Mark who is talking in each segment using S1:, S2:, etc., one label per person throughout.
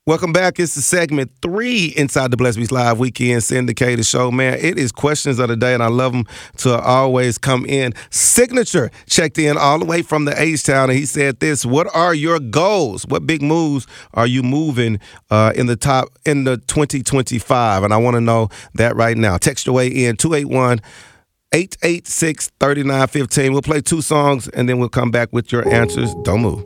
S1: Welcome back. It's the segment 3 inside the Blessed Beats Live Weekend Syndicated Show. Man, it is questions of the day, and I love them to always come in. Signature checked in all the way from the H-Town, and he said this: what are your goals? What big moves are you moving in the 2025? And I want to know that right now. Text your way in 281-886-3915. We'll play 2 songs, and then we'll come back with your answers. Don't move.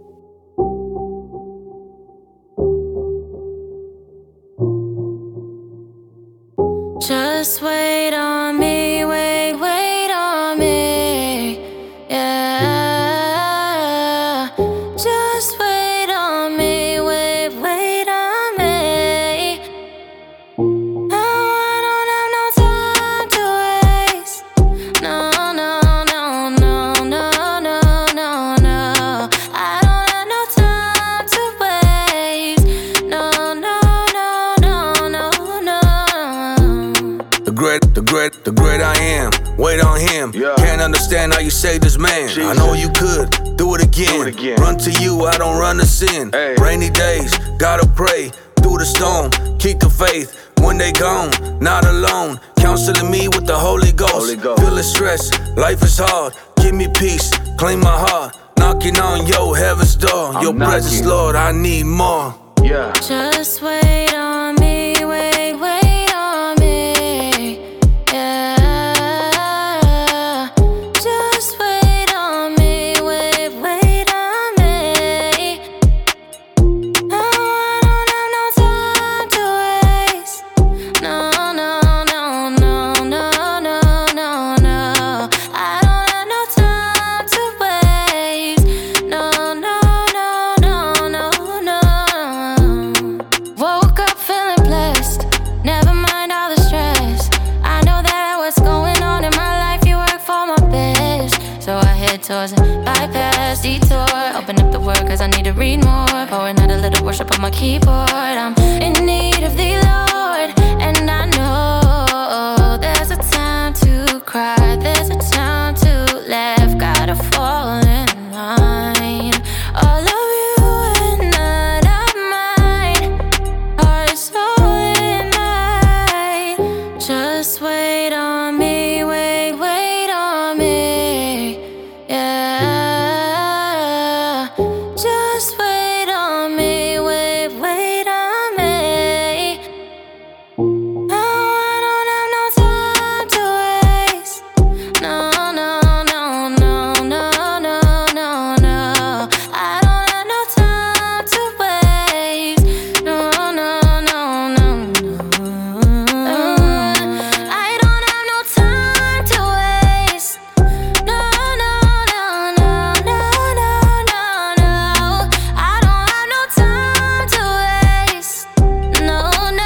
S2: Just wait on me, wait on me, yeah. Just wait on me, wait on me. No, I don't have no time to waste. No. I don't have no time to waste. No.
S3: The great I am, wait on him. Yeah. Can't understand how you say this man. Jesus. I know you could, do it again. Run to you, I don't run to sin. Hey. Rainy days, gotta pray through the storm. Keep the faith when they gone, not alone. Counseling me with the Holy Ghost. Feeling stressed, life is hard. Give me peace, clean my heart. Knocking on your heaven's door. Your presence, Lord, I need more.
S2: Yeah. Just wait on me, wait on me. Yeah. Just wait on me, wait on me. No, I don't have no time to waste. No. I don't have no time to waste. No. Woke up feeling blessed. Never mind all the stress. I know that what's going on in my life, you work for my best. So I head towards a bypass detour. Open up the word cause I need to read more. Pouring out a little worship on my keyboard. I'm in need of the Lord. And I know there's a time to cry. There's a time to laugh. Gotta fall in line. All of you and none of mine. Heart, soul, and mind. Just wait on me, wait on me. Yeah. Just wait on me, wait on me. No, I don't have no time to waste. No. I don't have no time to waste. No. I don't have no time to waste. No. I don't have no time to waste. No.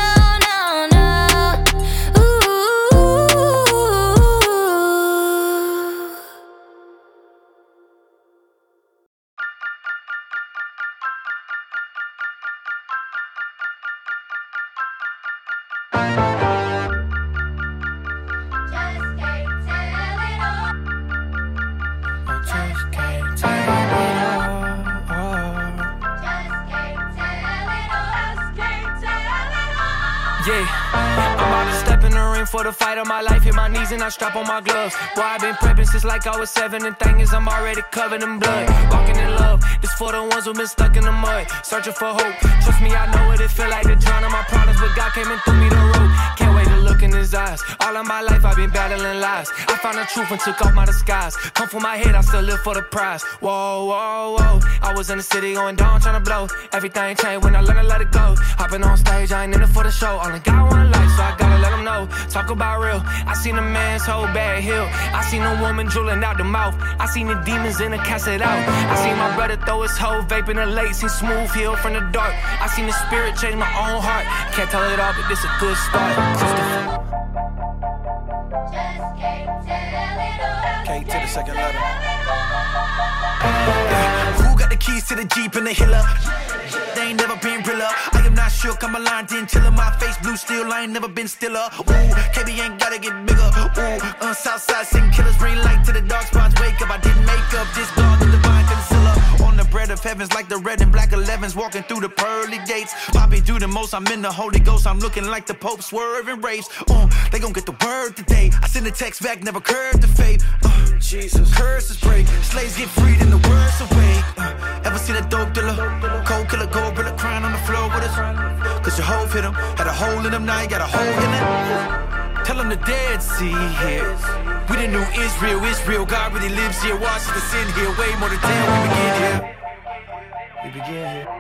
S4: Yeah, I'm about to step in the ring for the fight of my life. Hit my knees and I strap on my gloves. Boy, I've been prepping since like I was 7. And thing is, I'm already covered in blood. Walking in love, this for the ones who've been stuck in the mud. Searching for hope, trust me, I know what it feel like to drown in my problems. But God came and threw me the rope. Can't wait to look in his eyes. All of my life I've been battling lies. I found the truth and took off my disguise. Come from my head, I still live for the prize. Whoa. I was in the city going down, trying to blow. Everything changed when I learned to let it go. Hopping on stage, I ain't in it for the show. Only got one life, so I gotta let them know. Talk about real. I seen a man's whole bad hill. I seen a woman drooling out the mouth. I seen the demons in the casket out. I seen my brother throw his whole vape in the lake. Seen smooth heal from the dark. I seen the spirit change my own heart. Can't tell it all, but this a good start.
S5: K to the second letter. Who got the keys to the Jeep and the Hiller? They ain't never been realer. I am not shook, I'm aligned, didn't chill. My face blue steel, I ain't never been stiller. Ooh, KB ain't gotta get bigger. Ooh, Southside sing killers, bring light to the dark spots. Wake up, I didn't make up this God, the divine concealer. On the bread of heavens like the red and black 11s walking through the pearly gates. Popping through the most, I'm in the Holy Ghost. I'm looking like the Pope swerving race. They gon' get the word today. I send a text back, never curved the fate. Jesus, curses break, slaves get freed and the words awake. Ever see that dope dealer? Cold killer, gorilla crying on the floor with us. Cause your hoe hit him, had a hole in him, now you got a hole in it. Tell him the Dead Sea here. We the new Israel, Israel. God really lives here, washes the sin here. Way more than damn, we begin here. We begin here.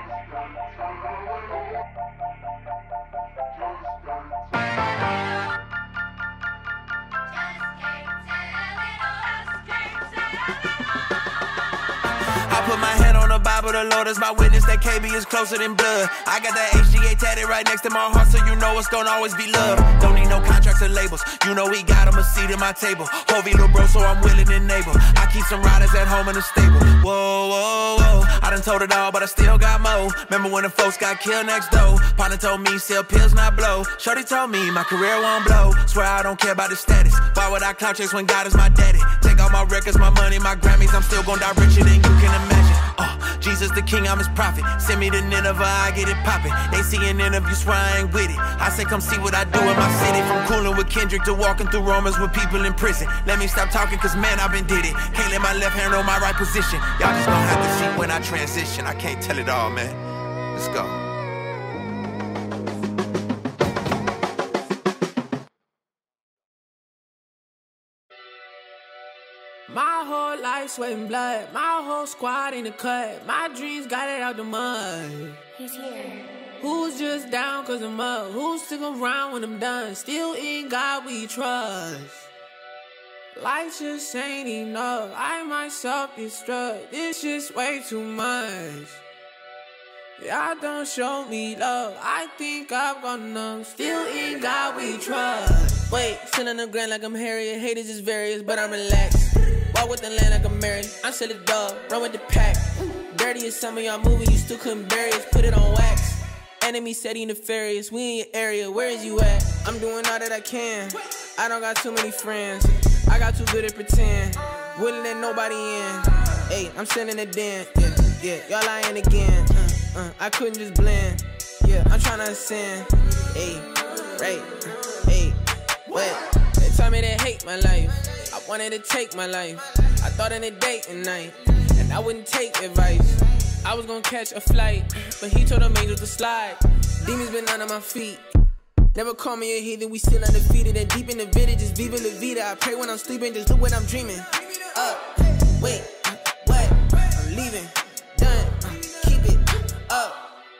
S5: I put my hand on the Bible, the Lord is my witness that KB is closer than blood. I got that HGA tatted right next to my heart, so you know it's gonna always be love. Don't need no contracts or labels, you know we got 'em a seat at my table. Hovey little bro, so I'm willing and able. I keep some riders at home in the stable. Whoa, whoa, whoa, I done told it all, but I still got more. Remember when the folks got killed next door? Partner told me, sell pills, not blow. Shorty told me, my career won't blow. Swear I don't care about the status. Why would I clout chase when God is my daddy? Take all my records, my money, my Grammys, I'm still gon' die richer than you can imagine. Jesus the king, I'm his prophet. Send me to Nineveh, I get it poppin'. They see an interview, swear I ain't with it. I say come see what I do in my city. From coolin' with Kendrick to walking through Romans with people in prison. Let me stop talking, cause man, I've been did it. Can't let my left hand on my right position. Y'all just gon' have to see when I transition. I can't tell it all, man. Let's go.
S6: My whole life sweating blood, my whole squad in the cut. My dreams got it out the mud.
S2: He's here.
S6: Who's just down cause I'm up? Who's stick around when I'm done? Still in God we trust. Life just ain't enough, I might self-destruct. This just way too much. Y'all don't show me love, I think I've got enough. Still in God we trust. Wait, sit on the ground like I'm Harriet. Haters is various, but I'm relaxed. Walk with the land like I'm married. I'm still a dog, run with the pack. Dirty as some of y'all moving, you still couldn't bury us. Put it on wax. Enemy said he nefarious. We in your area, where is you at? I'm doing all that I can. I don't got too many friends. I got too good at pretend. Wouldn't let nobody in. Hey, I'm sending it in. Yeah, y'all lying again. I couldn't just blend. Yeah, I'm trying to ascend. Hey, right. Hey, wait. They tell me they hate my life. I wanted to take my life. I thought in a date at night, and I wouldn't take advice. I was gonna catch a flight, but he told them angels to slide. Demons been under my feet. Never call me a heathen, we still undefeated. And deep in the village, just viva la vida. I pray when I'm sleeping, just do what I'm dreaming. Wait, what? I'm leaving, done, keep it up.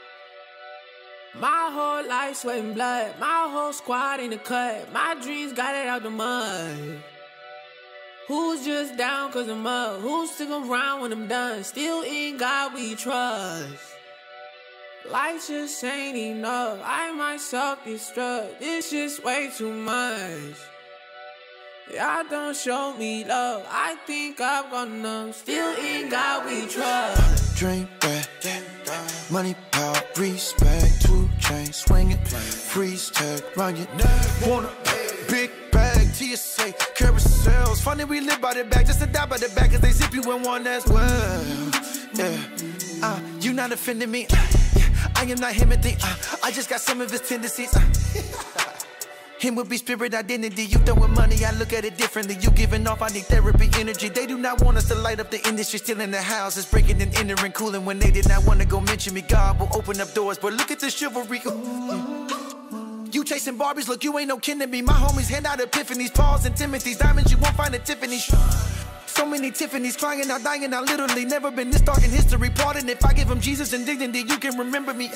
S6: My whole life sweating blood, my whole squad in the cut. My dreams got it out the mud. Who's just down cause I'm up? Who's stick around when I'm done? Still in God we trust. Life just ain't enough, I might self-destruct. This just way too much. Y'all don't show me love, I think I've got enough. Still in God we trust.
S5: Drink back, money, power, respect. 2 chains swinging, freeze tag, run your neck. Want a big bag, TSA, carousels. Funny we live by the back, just to die by the back, cause they zip you in one as well. Yeah, you not offending me. I am not him and think, I just got some of his tendencies. Him would be spirit identity. You done with money, I look at it differently. You giving off, I need therapy energy. They do not want us to light up the industry. Still in the houses, breaking and entering, cooling. When they did not want to go mention me, God will open up doors. But look at the chivalry. You chasing Barbies, look, you ain't no kin to me. My homies hand out epiphanies, Pauls and Timothy's. Diamonds, you won't find a Tiffany. So many Tiffany's, crying out, dying out, literally. Never been this dark in history. Pardon if I give him Jesus and dignity, you can remember me.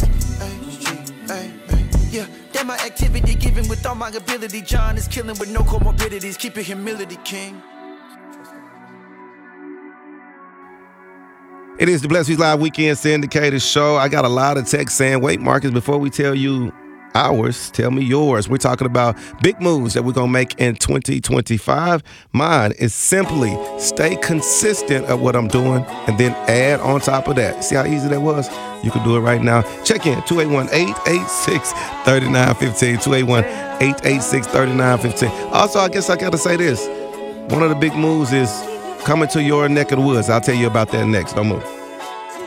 S5: Yeah, that my activity, giving with all my ability. John is killing with no comorbidities. Keep it humility, king.
S1: It is the Blessed Week Live Weekend Syndicated Show. I got a lot of text saying, wait, Marcus, before we tell you ours, tell me yours. We're talking about big moves that we're going to make in 2025. Mine is simply stay consistent at what I'm doing and then add on top of that. See how easy that was? You can do it right now. Check in 281-886-3915. 281-886-3915. Also, I guess I got to say this. One of the big moves is coming to your neck of the woods. I'll tell you about that next. Don't move.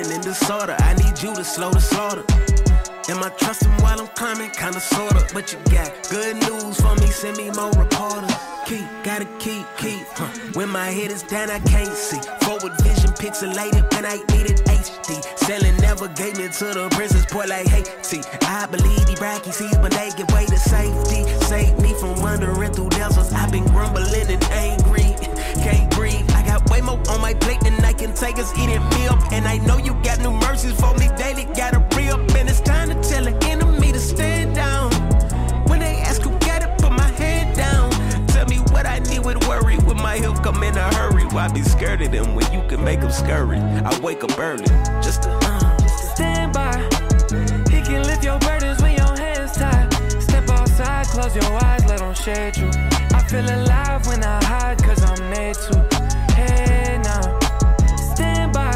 S5: rhyming in disorder. I need you to slow the slaughter. Am I trusting while I'm climbing? Kinda sorta. But you got good news for me, send me more reporters. Gotta keep. When my head is down, I can't see. Forward vision pixelated when I needed HD. Selling never gave me to the princess port like Haiti. I believe the Rocky seas, but they give way to safety. Save me from wandering through deserts. I've been grumbling and angry. Can't breathe. I got way more on my plate than I can take. Us eating me up. And I know you got new mercies for me daily. Gotta re up. And it's time to tell the enemy to stand down. When they ask who got it, put my head down. Tell me what I need with worry. When my help come in a hurry. Why be scared of them when you can make them scurry? I wake up early just to
S4: stand by. He can lift your burdens when your hands tied. Step outside, close your eyes, let him shade you. I feel alive when I hide, cause I'm made to. Hey now, stand by.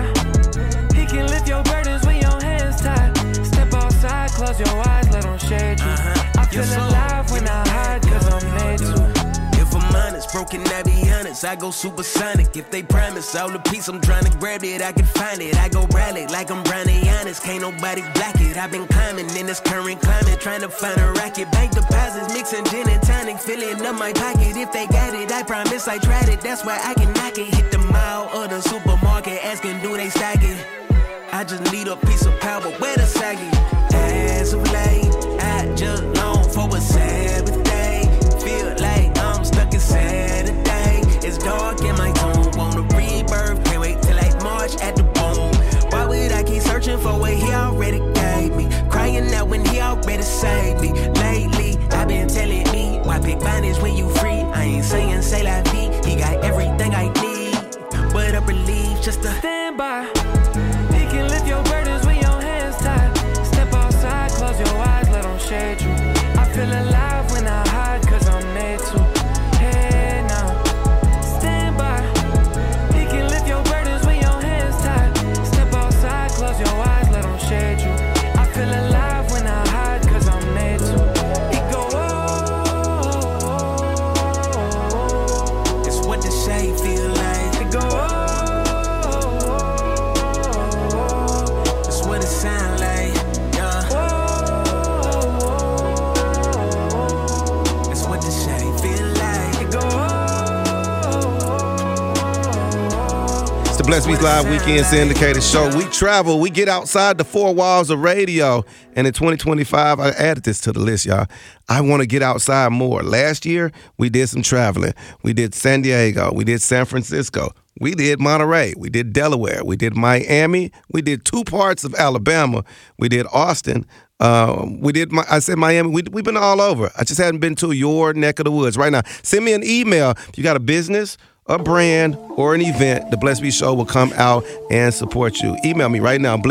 S4: He can lift your burdens when your hands tied. Step outside, close your eyes, let him shade you. I feel alive when I hide, cause I'm made to.
S5: If I'm honest, broken, I be honest. I go supersonic. If they promise all the peace, I'm trying to grab it. I can find it. I go rally like I'm Brownie honest. Can't nobody block it. I've been climbing in this current climate, trying to find a racket. Bank deposits, mixing gin and tonic, filling up my pocket. If they got it, I promise I tried it. That's why I can knock it. Hit the mall or the supermarket, asking do they stack it. I just need a piece of power. Where the saggy? As of late, I just long for a Sabbath day. Feel like I'm stuck in Saturday. It's dark in my tomb, want a rebirth. Can't wait till like March at the bone. Why would I keep searching for what he already gave me? Crying out when he already saved me. Lately, I've been telling me why pick bondage when you free. I ain't saying say la vie. He got everything I need, but a relief just to
S4: stand by. He can lift your burdens when your hands tied. Step outside, close your eyes, let him shade you. I feel alive when I hide, cause I'm made to. Hey now, stand by. He can lift your burdens when your hands tied. Step outside, close your eyes, let him shade you. I feel alive when I hide, cause I'm made to. It go oh,
S5: it's what the shade feel like.
S4: It go oh.
S5: Sound like, yeah. That's what the shade feel like.
S1: It's the Blessed Beats Live Weekend Syndicated Show. We travel, we get outside the four walls of radio. And in 2025, I added this to the list, y'all. I want to get outside more. Last year, we did some traveling. We did San Diego. We did San Francisco. We did Monterey. We did Delaware. We did Miami. We did 2 parts of Alabama. We did Austin. I said Miami. We've been all over. I just hadn't been to your neck of the woods. Right now, send me an email. If you got a business, a brand, or an event, the Blessed Beats Show will come out and support you. Email me right now,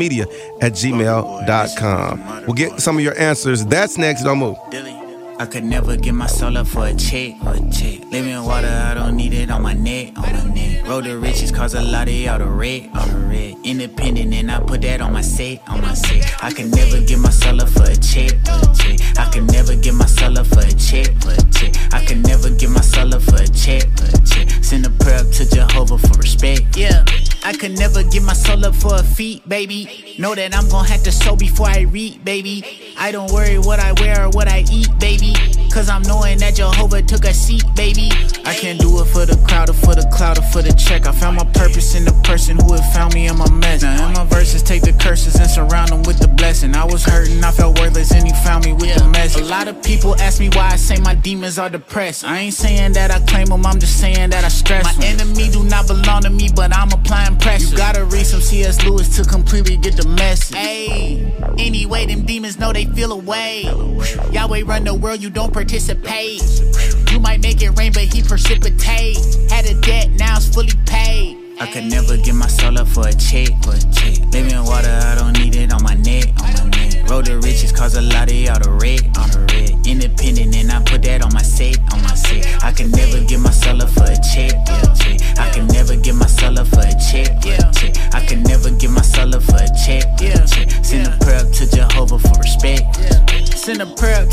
S1: blessedbeatsmedia@gmail.com. We'll get some of your answers. That's next. Don't move.
S7: I could never give my soul up for a check. Living water, I don't need it on my neck. Road to riches, cause a lot of y'all the red. Independent, and I put that on my set. I could never give my soul up for a check. I could never give my soul up for a check. I could never give my soul up for a check. Send a prayer up to Jehovah for respect. Yeah, I could never give my soul up for a feat, baby. Know that I'm gon' have to sow before I reap, baby. I don't worry what I wear or what I eat, baby. Cause I'm knowing that Jehovah took a seat, baby. I can't do it for the crowd or for the cloud or for the check. I found my purpose in the person who had found me in my mess. Now in my verses, take the curses and surround them with the blessing. I was hurting, I felt worthless, and he found me with the message. A lot of people ask me why I say my demons are depressed. I ain't saying that I claim them, I'm just saying that I stress them. My enemy do not belong to me, but I'm applying pressure. You gotta read some C.S. Lewis to completely get the message. Ayy, anyway, them demons know they feel away. Yahweh run the world, you don't participate. You might make it rain, but he precipitate. Had a debt, now it's fully paid. I could never give my soul up for a check. Living water, I don't need it on my neck. Road to riches, cause a lot of y'all the red. Independent, and I put that on my set. I could never give my soul up for a check. I could never give my soul up for a check. I could never give my soul up for a check. Send a prayer up to Jehovah for respect. Send a prayer up to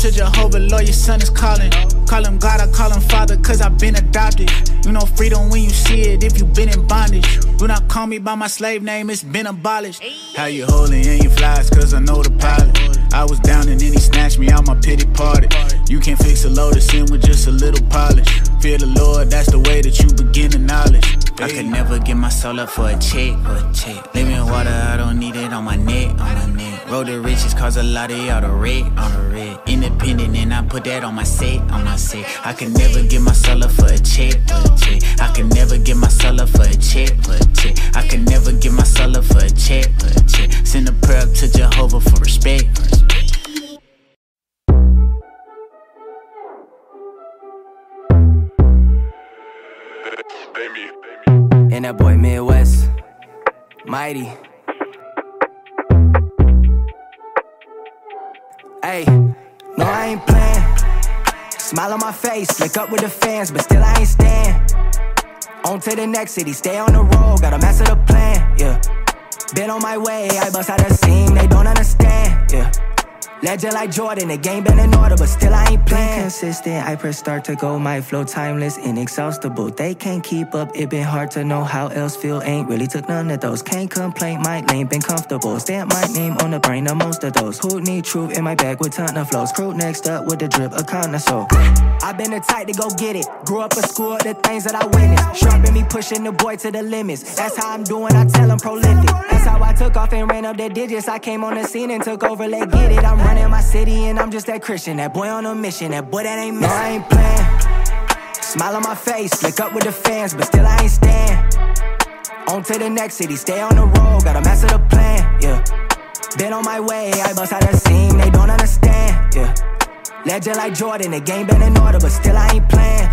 S7: to Jehovah, Lord, your son is calling. Call him God, I call him Father, cause I've been adopted. You know freedom when you see it, if you been in bondage. Do not call me by my slave name, it's been abolished. How you holding and you flies, cause I know the pilot. I was down and then he snatched me out my pity party. You can't fix a load of sin with just a little polish. Fear the Lord, that's the way that you begin to knowledge. I could never give my soul up for a check. Living water, I don't need it on my neck. Road to riches cause a lot of y'all to red. Independent and I put that on my set. I could never give my soul up for a check. I could never give my soul up for a check. I could never give my soul up for a check. Send a prayer up to Jehovah for respect.
S8: And that boy Midwest, mighty. Hey, no, I ain't playing. Smile on my face, lick up with the fans, but still I ain't stand. On to the next city, stay on the road, gotta master the plan, yeah. Been on my way, I bust out a seam, they don't understand, yeah. Legend like Jordan, the game been in order, but still I ain't playing. Consistent, I press start to go, my flow timeless, inexhaustible. They can't keep up, it been hard to know how else feel. Ain't really took none of those. Can't complain, my lane been comfortable. Stamp my name on the brain of most of those. Who need truth in my bag with ton of flows. Crew next up with the drip, a connoisseur. I been the type to go get it. Grew up a school of the things that I witnessed. Sharpen me, pushing the boy to the limits. That's how I'm doing, I tell him prolific. That's how I took off and ran up the digits. I came on the scene and took over, let get it. I'm running my city and I'm just that Christian. That boy on a mission, that boy that ain't missing. No, I ain't playing. Smile on my face, lick up with the fans, but still I ain't stand. On to the next city, stay on the road, gotta master the plan, yeah. Been on my way, I bust out a seam, they don't understand, yeah. Legend like Jordan, the game been in order, but still I ain't playing.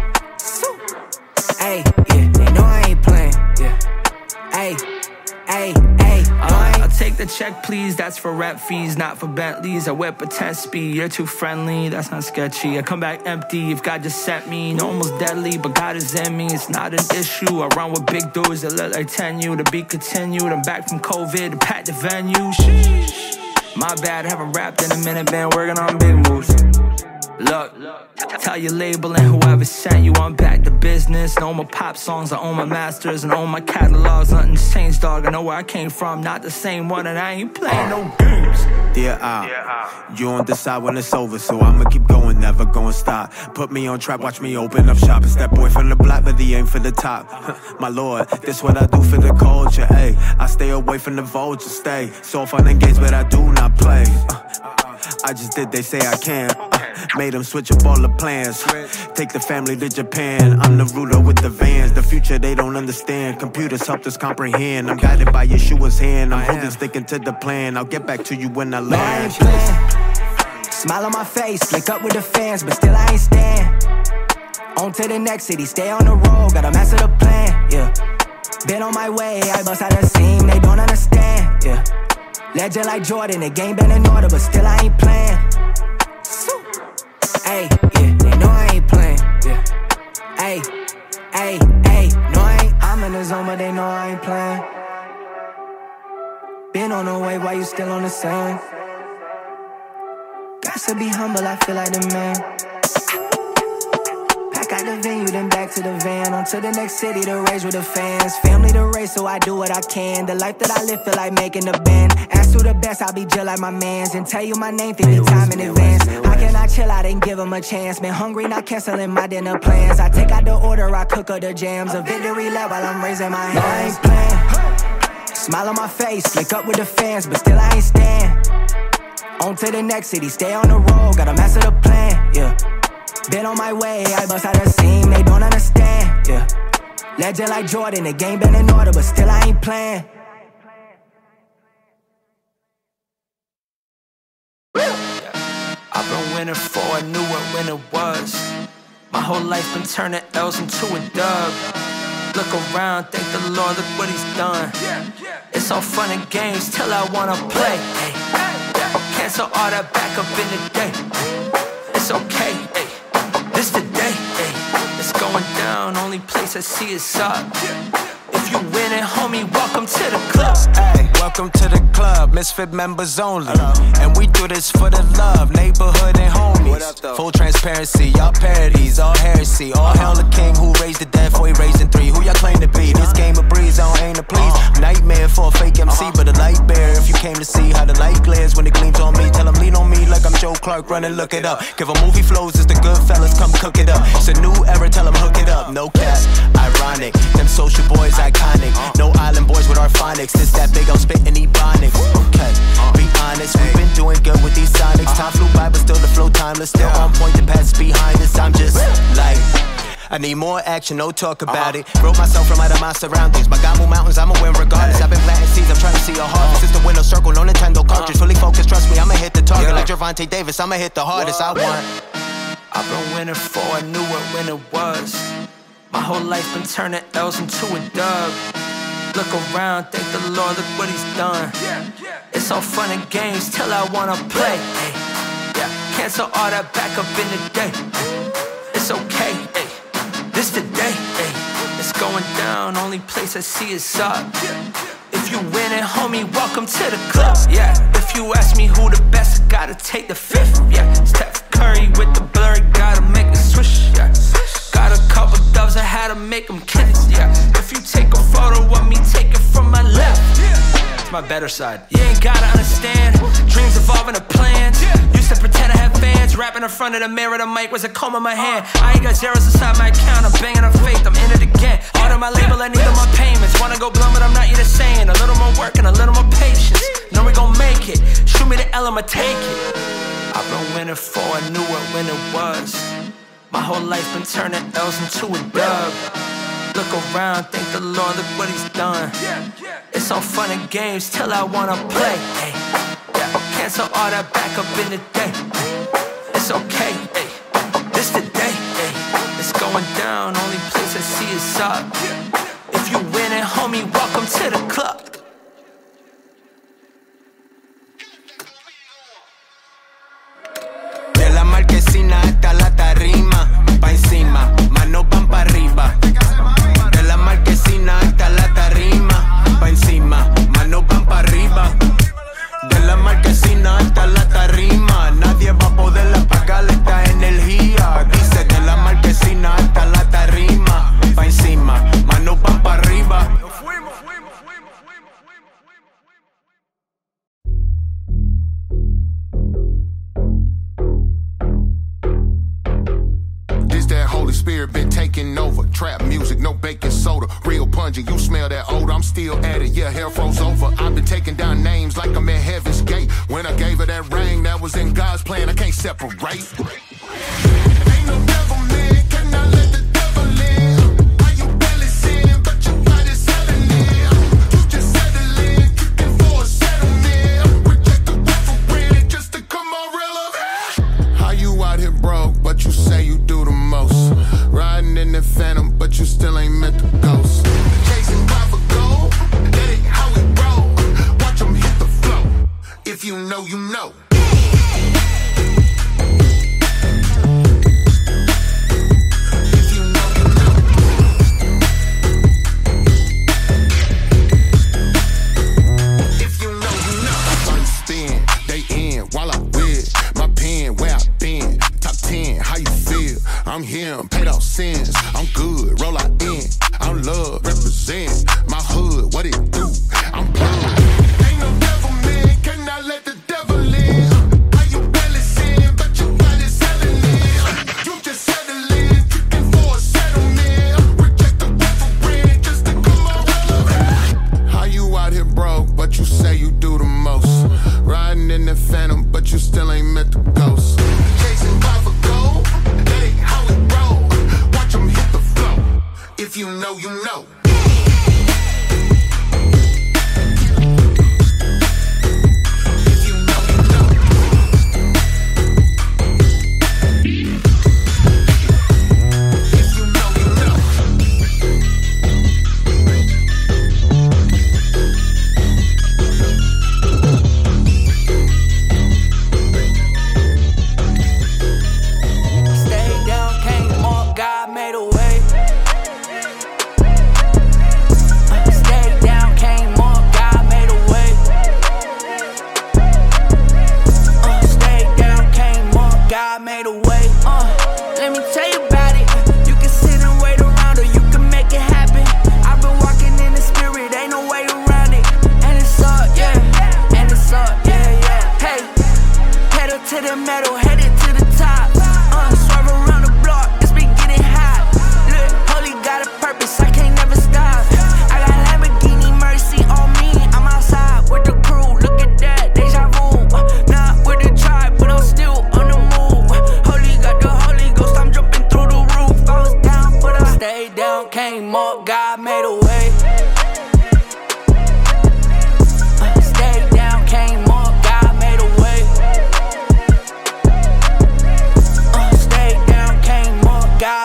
S8: Hey, yeah, they know I ain't playing, yeah. Hey, hey, hey,
S9: I'll take the check, please. That's for rep fees, not for Bentleys. I whip a 10 speed. You're too friendly, that's not sketchy. I come back empty if God just sent me. No, almost deadly, but God is in me. It's not an issue. I run with big dudes that look like 10U. To be continued. I'm back from COVID to pack the venue. Sheesh. My bad, haven't rapped in a minute. Been working on big moves. Look, tell your label and whoever sent you I'm back to business. No more pop songs, I own my masters and own my catalogs. Nothing's changed, dog. I know where I came from, not the same one, and I ain't playing no games.
S10: Dear Al, you don't decide when it's over, so I'ma keep going, never gonna stop. Put me on track, watch me open up shop. It's that boy from the block, but he ain't for the top. My lord, this what I do for the culture, ayy. I stay away from the vultures, stay so fun and games, but I do not play. I just did, they say I can. Made them switch up all the plans. Take the family to Japan. I'm the ruler with the vans. The future they don't understand. Computers helped us comprehend. I'm guided by Yeshua's hand. I'm holding, sticking to the plan. I'll get back to you when I land.
S8: No, I ain't playing. Smile on my face, lick up with the fans, but still I ain't stand. On to the next city, stay on the road, gotta master the plan, yeah. Been on my way, I bust out a seam, they don't understand, yeah. Legend like Jordan, the game been in order, but still I ain't playing. Hey, yeah, they know I ain't playing, yeah. Hey, hey, hey, no I ain't. I'm in the zone, but they know I ain't playing. Been on the way, why you still on the same? Got to be humble, I feel like the man. Pack out the venue, then back to the van. On to the next city to raise with the fans. Family to race, so I do what I can. The life that I live feel like making the band. Ask who the best, I'll be just like my mans. And tell you my name 50 times in advance. How can I chill out and give them a chance? Been hungry, not canceling my dinner plans. I take out the order, I cook up the jams. A victory lap while I'm raising my hands. No, I ain't playing. Smile on my face, lick up with the fans, but still I ain't stand. On to the next city, stay on the road, gotta master the plan, yeah. Been on my way, I bust out a seam, they don't understand, yeah. Legend like Jordan, the game been in order, but still I ain't playing.
S9: I've been winning for, I knew it when it was. My whole life been turning L's into a dub. Look around, thank the Lord, look what he's done. It's all fun and games till I wanna play. Cancel all that back up in the day. It's okay, this the day. It's going down, only place I see is up. If
S4: If you winning, homie, welcome to the club.
S10: Hey, welcome to the club, Misfit members only. Hello. And we do this for the love, neighborhood and homies. Full transparency, y'all parodies, all heresy. All hail the king who raised the dead, for he raised in three. Who y'all claim to be? This game of breeze, I don't aim to please. Nightmare for a fake MC, but a light bearer. If you came to see how the light glares when it gleams on me, tell him lean on me like I'm Joe Clark, run and look it up. Give a movie flows, it's the good fellas, come cook it up. It's a new era, tell them hook it up. No cap, ironic, them social boys iconic. No island boys with our phonics, this that big, I'm spitting ebonics. Okay, be honest, we've been doing good with these sonics. Time flew by, but still the flow timeless. Still on point, the past behind us. I'm just like, I need more action, no talk about it. Wrote myself from out of my surroundings. My God move mountains, I'ma win regardless. I've been planting seeds, I'm trying to see a harvest. It's the window circle, no Nintendo cartridge. Fully focused, trust me, I'ma hit the target. Like Gervonta Davis, I'ma hit the hardest. I won.
S4: I've been winning for, I knew it when it was. My whole life been turning L's into a dub. Look around, thank the Lord, look what he's done. It's all fun and games till I wanna play. Yeah, cancel all that back up in the day. It's okay, this the day. It's going down, only place I see is up. If you winning, homie, welcome to the club. Yeah, if you ask me who the best, I gotta take the fifth. Yeah, Steph Curry with the blurry, gotta make a swish. Yeah, got a couple dubs, I had to make them kiss. Yeah, if you take a photo of me, take it from my left. It's my better side. You ain't gotta understand, dreams evolving to plans. Used to pretend I had fans, rapping in front of the mirror, the mic was a comb in my hand. I ain't got zeros inside my account, I'm banging on faith, I'm in it again. Order my label, I need all my payments. Wanna go blum, but I'm not either saying. A little more work and a little more patience. Know we gon' make it, shoot me the L, I'ma take it. I've been winning for, I knew it when it was. My whole life been turning L's into a dub. Look around, thank the Lord, look what he's done. It's all fun and games till I wanna play. Cancel all that back up in the day. It's okay, this the day. It's going down, only place I see is up. If you winning, homie, welcome to the club.
S10: De la marquesina hasta la tarima, pa' encima, manos van pa' arriba. De la marquesina hasta la tarima, pa' encima, manos van pa' arriba. De la marquesina hasta la tarima, nadie va a poder apagar esta energía. Dice de la marquesina hasta la tarima, pa' encima, manos van pa' arriba.
S11: That Holy Spirit been taking over. Trap music, no baking soda. Real pungent, you smell that odor. I'm still at it, yeah, hair froze over. I've been taking down names like I'm at Heaven's Gate. When I gave her that ring, that was in God's plan. I can't separate. Ain't no devil, man, cannot let the devil in. Why you barely sin, but your body's selling it. You just settle in, kicking for a settlement. Reject the offering just to come on relevant. How you out here broke, but you say you do the most. Riding in the phantom, but you still ain't met the ghost. Chasing proper gold, that ain't how we roll. Watch them hit the flow. If you know, you know. If you know, you know. If you know, you know. First spin, they in while I with my pen where I been. Top 10, how you feel? I'm him, paid off sins. I'm good, roll out in. I'm love, represent my hood, what it do? I'm plugged. Ain't no devil, man, cannot let the devil in. How you barely sin, but you got it selling it. You just settle in, kicking for a settlement. Reject the offering just to come on relevant. How you out here broke, but you say you do the most. Riding in the phantom, but you still ain't met the ghost. Chasing proper gold, that ain't how we roll. Watch them hit the flow. If you know, you know. If you know, you know. If you know, you know.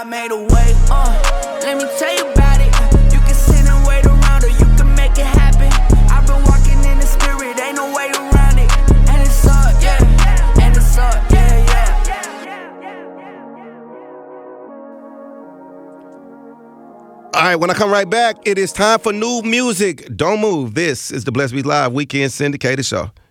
S9: God made a way. Let me tell you about it. You can sit and wait around, or you can make it happen. I've been walking in the spirit, ain't no way around it. And it's up, yeah. And it's up, yeah, yeah.
S1: All right, when I come right back, it is time for new music. Don't move. This is the Blessed Beats Live Weekend Syndicated Show.